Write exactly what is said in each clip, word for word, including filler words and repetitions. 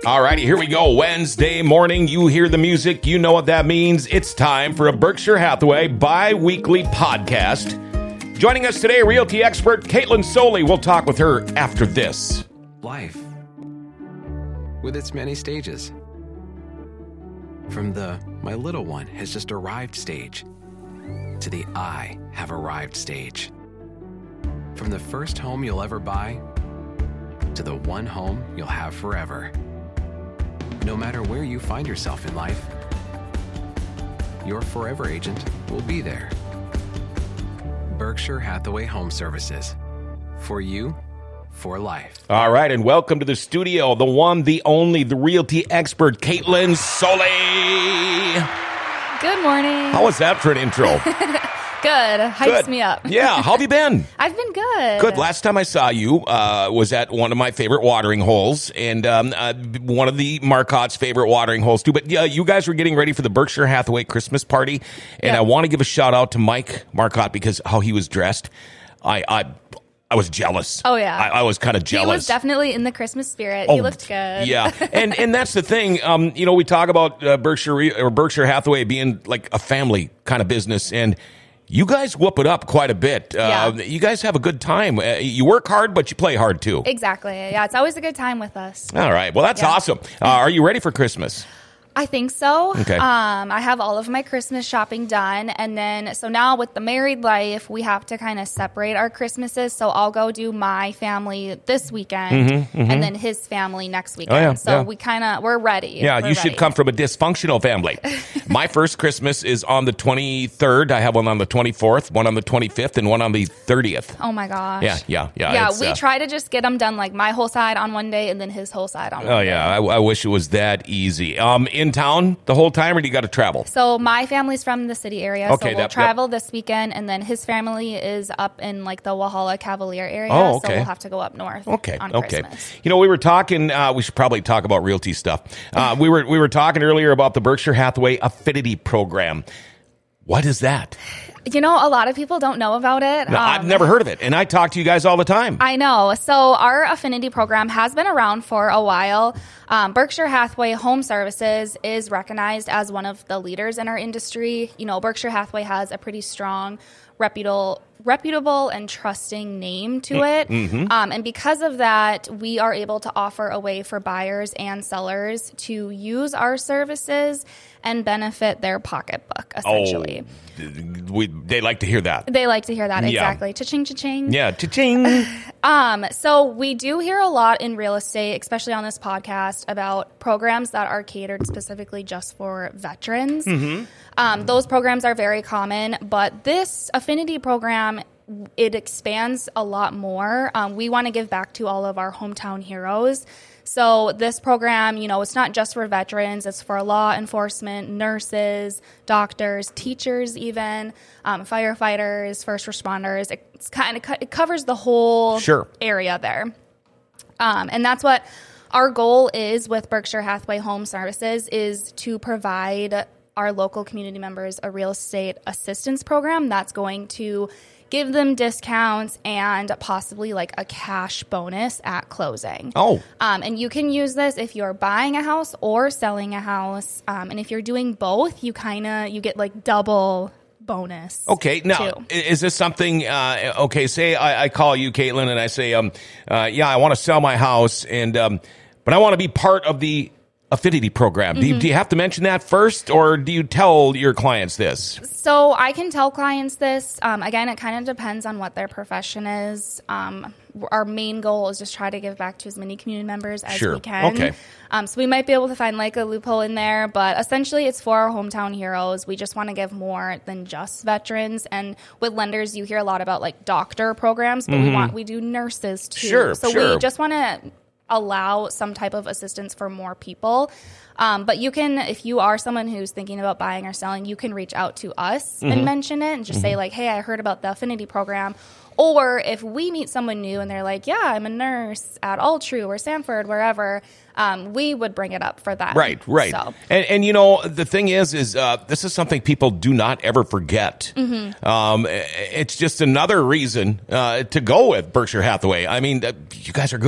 All righty, here we go. Wednesday morning, you hear the music, you know what that means. It's time for a Berkshire Hathaway bi-weekly podcast. Joining us today, realty expert Caitlin Soley. We'll talk with her after this. Life, with its many stages. From the "my little one has just arrived" stage to the "I have arrived" stage. From the first home you'll ever buy to the one home you'll have forever. No matter where you find yourself in life, your forever agent will be there. Berkshire Hathaway Home Services. For you, for life. All right, and welcome to the studio, the one, the only, the realty expert, Caitlin Soley. Good morning. How was that for an intro? Good. Hypes Good. me up. Yeah, how have you been? I've been good. Good. Last time I saw you uh, was at one of my favorite watering holes, and um, uh, one of the Marcotte's favorite watering holes, too. But uh, you guys were getting ready for the Berkshire Hathaway Christmas party, and Yep. I want to give a shout-out to Mike Marcotte because how he was dressed, I... I I was jealous. Oh, yeah. I, I was kind of jealous. He was definitely in the Christmas spirit. Oh, he looked good. Yeah, and and that's the thing. Um, you know, we talk about uh, Berkshire Re- or Berkshire Hathaway being like a family kind of business, and you guys whoop it up quite a bit. Uh, Yeah. You guys have a good time. Uh, you work hard, but you play hard too. Exactly. Yeah, it's always a good time with us. All right. Well, that's Yeah. awesome. Uh, are you ready for Christmas? I think so. Okay. Um, I have all of my Christmas shopping done. And then, so now with the married life, we have to kind of separate our Christmases. So I'll go do my family this weekend Mm-hmm, mm-hmm. and then his family next weekend. Oh, yeah, so yeah. we kind of, we're ready. Yeah, We're you should ready. come from a dysfunctional family. My first Christmas is on the twenty-third. I have one on the twenty-fourth, one on the twenty-fifth, and one on the thirtieth. Oh my gosh. Yeah, yeah, yeah. Yeah, it's, we uh, try to just get them done like my whole side on one day and then his whole side on one Oh, day. yeah. I, I wish it was that easy. Um, in town the whole time, or do you got to travel? So my family's from the city area, Okay, so we'll that- travel this weekend, and then his family is up in like the Walhalla Cavalier area, Oh, so okay. we'll have to go up north Okay. on Okay. Christmas. You know, we were talking. Uh, we should probably talk about realty stuff. Uh, we were we were talking earlier about the Berkshire Hathaway Affinity Program. What is that? You know, a lot of people don't know about it. No, I've Um, never heard of it, and I talk to you guys all the time. I know. So our affinity program has been around for a while. Um, Berkshire Hathaway Home Services is recognized as one of the leaders in our industry. You know, Berkshire Hathaway has a pretty strong, reputable, reputable and trusting name to it. Mm-hmm. Um, and because of that, we are able to offer a way for buyers and sellers to use our services and benefit their pocketbook, essentially. Oh, we, they like to hear that. They like to hear that, Yeah. exactly. Cha-ching, cha-ching. Yeah, cha-ching. Um, so we do hear a lot in real estate, especially on this podcast, about programs that are catered specifically just for veterans. Um, those programs are very common, but this affinity program, it expands a lot more. Um, we want to give back to all of our hometown heroes. So this program, you know, it's not just for veterans. It's for law enforcement, nurses, doctors, teachers, even um, firefighters, first responders. It's kind of co- it covers the whole Sure. area there, um, and that's what our goal is with Berkshire Hathaway Home Services, is to provide our local community members a real estate assistance program that's going to give them discounts and possibly like a cash bonus at closing. Oh. Um, and you can use this if you're buying a house or selling a house. Um, and if you're doing both, you kind of, you get like double bonus. Okay, now, too. i- is this something, uh, okay, say I, I call you, Caitlin, and I say, um, uh, yeah, I want to sell my house, and um, but I want to be part of the affinity program. Do, you, do you have to mention that first, or do you tell your clients this? So I can tell clients this. Um, again, it kind of depends on what their profession is. Um, our main goal is just try to give back to as many community members as Sure. we can. Okay. Um, so we might be able to find like a loophole in there, but essentially it's for our hometown heroes. We just want to give more than just veterans. And with lenders, you hear a lot about like doctor programs, but we want we do nurses too. Sure, so sure. we just want to allow some type of assistance for more people. Um, but you can, if you are someone who's thinking about buying or selling, you can reach out to us Mm-hmm. and mention it and just say like, hey, I heard about the affinity program. Or if we meet someone new and they're like, yeah, I'm a nurse at Altru or Sanford, wherever, um, we would bring it up for them. Right, right. So, And, and you know, the thing is, is uh, this is something people do not ever forget. Mm-hmm. Um, it's just another reason uh, to go with Berkshire Hathaway. I mean, uh, you guys are good.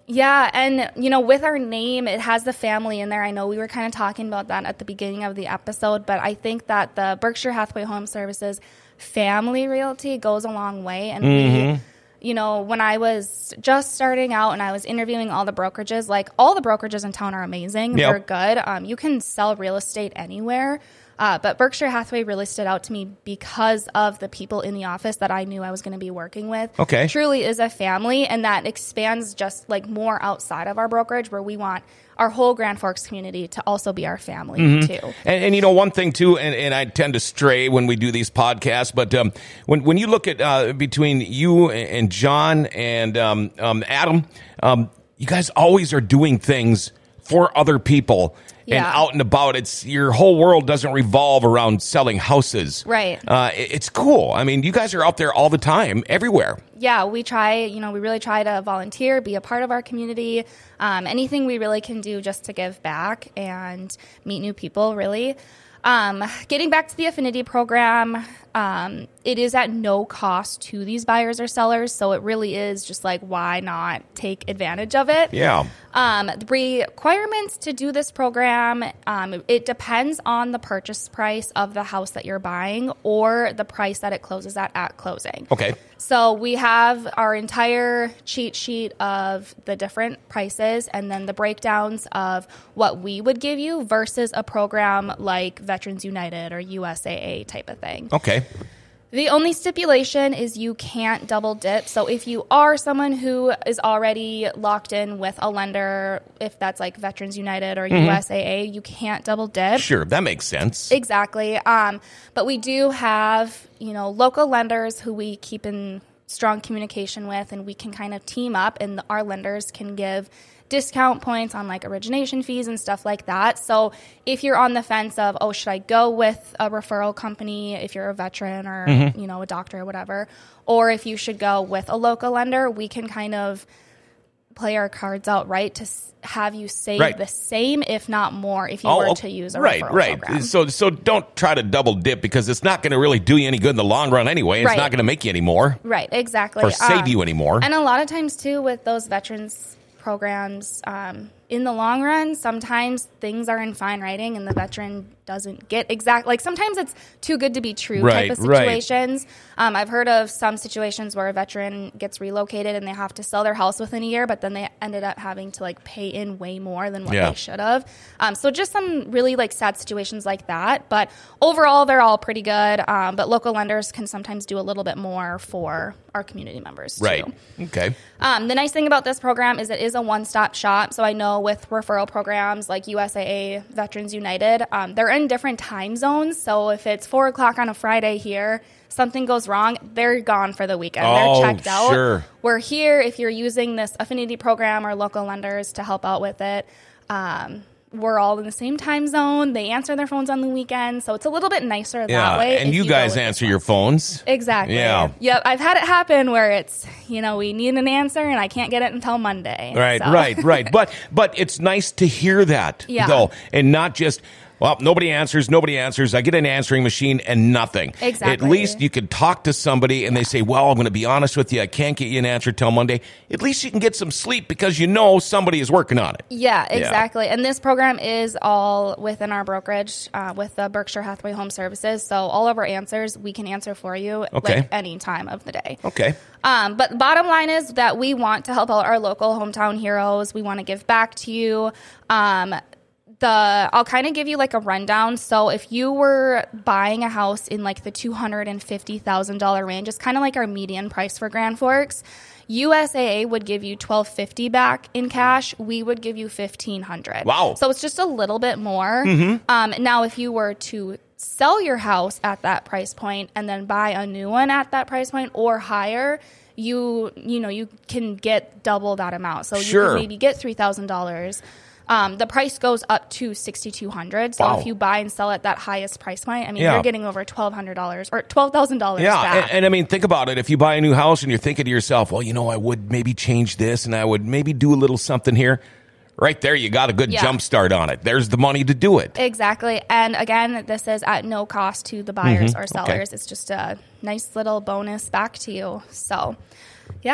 Yeah, and, you know, with our name, it has the family in there. I know we were kind of talking about that at the beginning of the episode, but I think that the Berkshire Hathaway Home Services family realty goes a long way. And mm-hmm. we, you know, when I was just starting out and I was interviewing all the brokerages, like all the brokerages in town are amazing. Yep. They're good. Um, you can sell real estate anywhere. Uh, but Berkshire Hathaway really stood out to me because of the people in the office that I knew I was going to be working with. Okay. Truly is a family, and that expands just like more outside of our brokerage, where we want our whole Grand Forks community to also be our family mm-hmm. too. And, and you know, one thing too, and, and I tend to stray when we do these podcasts, but um, when when you look at uh, between you and John and um, um, Adam, um, you guys always are doing things for other people. And yeah. out and about, it's your whole world doesn't revolve around selling houses. Right. Uh, it, it's cool. I mean, you guys are out there all the time, everywhere. Yeah, we try, you know, we really try to volunteer, be a part of our community, um, anything we really can do just to give back and meet new people, really. Um, getting back to the Affinity program, um, it is at no cost to these buyers or sellers, so it really is just like, why not take advantage of it? Yeah. Um, the requirements to do this program, um, it depends on the purchase price of the house that you're buying or the price that it closes at at closing. Okay. So we have our entire cheat sheet of the different prices and then the breakdowns of what we would give you versus a program like Veterans United or U S A A type of thing. Okay. The only stipulation is you can't double dip. So if you are someone who is already locked in with a lender, if that's like Veterans United or mm-hmm. U S A A, you can't double dip. Sure, that makes sense. Exactly. Um, but we do have, you know, local lenders who we keep in strong communication with, and we can kind of team up, and our lenders can give discount points on like origination fees and stuff like that. So if you're on the fence of, oh, should I go with a referral company if you're a veteran or, mm-hmm. you know, a doctor or whatever, or if you should go with a local lender, we can kind of play our cards out right to have you save right. the same, if not more, if you oh, were to use a right, referral right. program. So, so don't try to double dip, because it's not going to really do you any good in the long run anyway. It's right. not going to make you any more. Right, exactly. Or save um, you any more. And a lot of times, too, with those veterans programs, um, in the long run, sometimes things are in fine writing and the veteran doesn't get exact. Like sometimes it's too good to be true right, type of situations. Right. Um, I've heard of some situations where a veteran gets relocated and they have to sell their house within a year, but then they ended up having to like pay in way more than what yeah. they should have. Um, so just some really like sad situations like that. But overall, they're all pretty good. Um, but local lenders can sometimes do a little bit more for our community members too. Right. Okay. Um, the nice thing about this program is it is a one-stop shop. So I know with referral programs like U S A A, Veterans United, um, they're in different time zones. So if it's four o'clock on a Friday here, something goes wrong, they're gone for the weekend. Oh, they're checked out. Sure. We're here if you're using this affinity program or local lenders to help out with it. Um, we're all in the same time zone. They answer their phones on the weekend, so it's a little bit nicer that yeah, way. And you, you guys answer your phones. Exactly. Yeah. Yep. I've had it happen where it's, you know, we need an answer and I can't get it until Monday. Right, so. right, right. But but it's nice to hear that, yeah. though, and not just, well, nobody answers, nobody answers. I get an answering machine and nothing. Exactly. At least you could talk to somebody and they say, well, I'm going to be honest with you, I can't get you an answer till Monday. At least you can get some sleep because you know somebody is working on it. Yeah, exactly. Yeah. And this program is all within our brokerage uh, with the Berkshire Hathaway Home Services. So all of our answers we can answer for you okay. like any time of the day. Okay. Um, but the bottom line is that we want to help out our local hometown heroes. We want to give back to you. Um, The I'll kind of give you like a rundown. So if you were buying a house in like the two hundred fifty thousand dollars range, it's kind of like our median price for Grand Forks. U S A A would give you twelve fifty back in cash. We would give you fifteen hundred. Wow. So it's just a little bit more. Mm-hmm. Um, now, if you were to sell your house at that price point and then buy a new one at that price point or higher, you you know you can get double that amount. So sure. you can maybe get three thousand dollars. Um, the price goes up to six thousand two hundred dollars. So wow. if you buy and sell at that highest price point, I mean, yeah. you're getting over twelve hundred dollars or twelve thousand dollars yeah. back. And, and I mean, think about it. If you buy a new house and you're thinking to yourself, well, you know, I would maybe change this and I would maybe do a little something here. Right there, you got a good yeah. jump start on it. There's the money to do it. Exactly. And again, this is at no cost to the buyers mm-hmm. or sellers. Okay. It's just a nice little bonus back to you. So, yeah.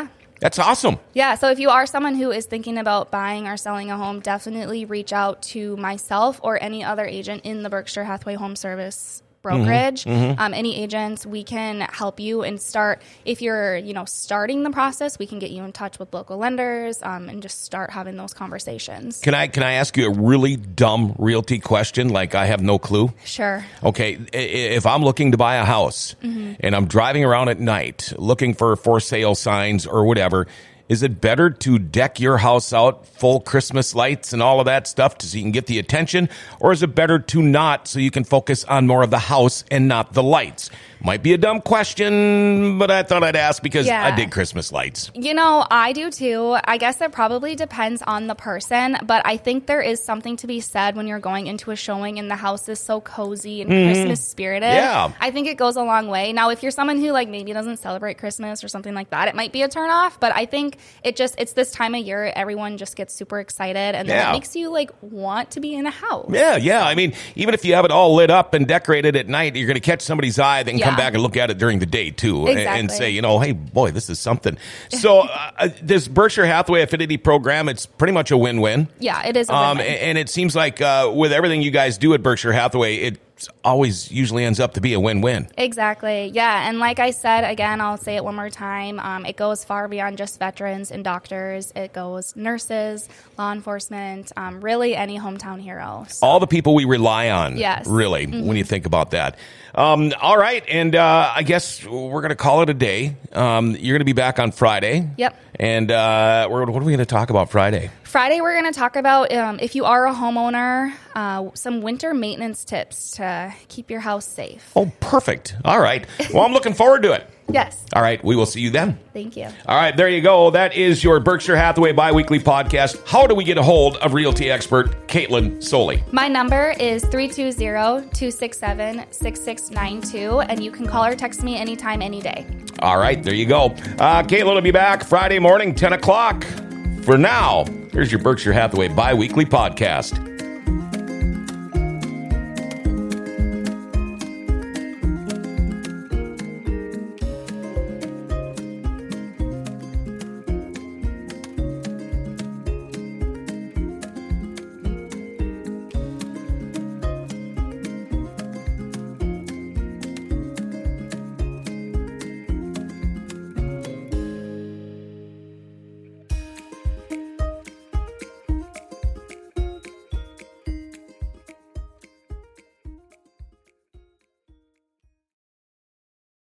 That's awesome. Yeah, so if you are someone who is thinking about buying or selling a home, definitely reach out to myself or any other agent in the Berkshire Hathaway Home Service brokerage. Mm-hmm. Mm-hmm. Um, any agents, we can help you and start. If you're, you know, starting the process, we can get you in touch with local lenders um, and just start having those conversations. Can I can I ask you a really dumb realty question? Like I have no clue. Sure. Okay, if I'm looking to buy a house mm-hmm. and I'm driving around at night looking for for sale signs or whatever, is it better to deck your house out full Christmas lights and all of that stuff so you can get the attention? Or is it better to not so you can focus on more of the house and not the lights? Might be a dumb question, but I thought I'd ask because yeah. I dig Christmas lights. You know, I do too. I guess it probably depends on the person, but I think there is something to be said when you're going into a showing and the house is so cozy and mm-hmm. Christmas spirited. Yeah. I think it goes a long way. Now, if you're someone who like maybe doesn't celebrate Christmas or something like that, it might be a turnoff, but I think it just, it's this time of year, everyone just gets super excited and then yeah. it makes you like want to be in a house. Yeah, yeah. I mean, even if you have it all lit up and decorated at night, you're going to catch somebody's eye, then yeah. come back and look at it during the day too exactly. and say, you know, hey, boy, this is something. So uh, this Berkshire Hathaway Affinity program, it's pretty much a win-win. Yeah, it is a um, win-win. And it seems like uh, with everything you guys do at Berkshire Hathaway, it always usually ends up to be a win-win. Exactly. Yeah. And like I said, again, I'll say it one more time. Um, it goes far beyond just veterans and doctors. It goes nurses, law enforcement, um, really any hometown hero. So. All the people we rely on. Yes. Really, mm-hmm. when you think about that. Um, all right. And uh, I guess we're going to call it a day. Um, you're going to be back on Friday. Yep. And uh, we're, what are we going to talk about Friday? Friday, we're going to talk about, um, if you are a homeowner, uh, some winter maintenance tips to keep your house safe. Oh, perfect. All right. Well, I'm looking forward to it. Yes. All right. We will see you then. Thank you. All right. There you go. That is your Berkshire Hathaway Biweekly Podcast. How do we get a hold of realty expert Caitlin Soley? My number is three two zero, two six seven, six six nine two, and you can call or text me anytime, any day. All right. There you go. Uh, Caitlin will be back Friday morning, ten o'clock. For now, here's your Berkshire Hathaway Biweekly Podcast.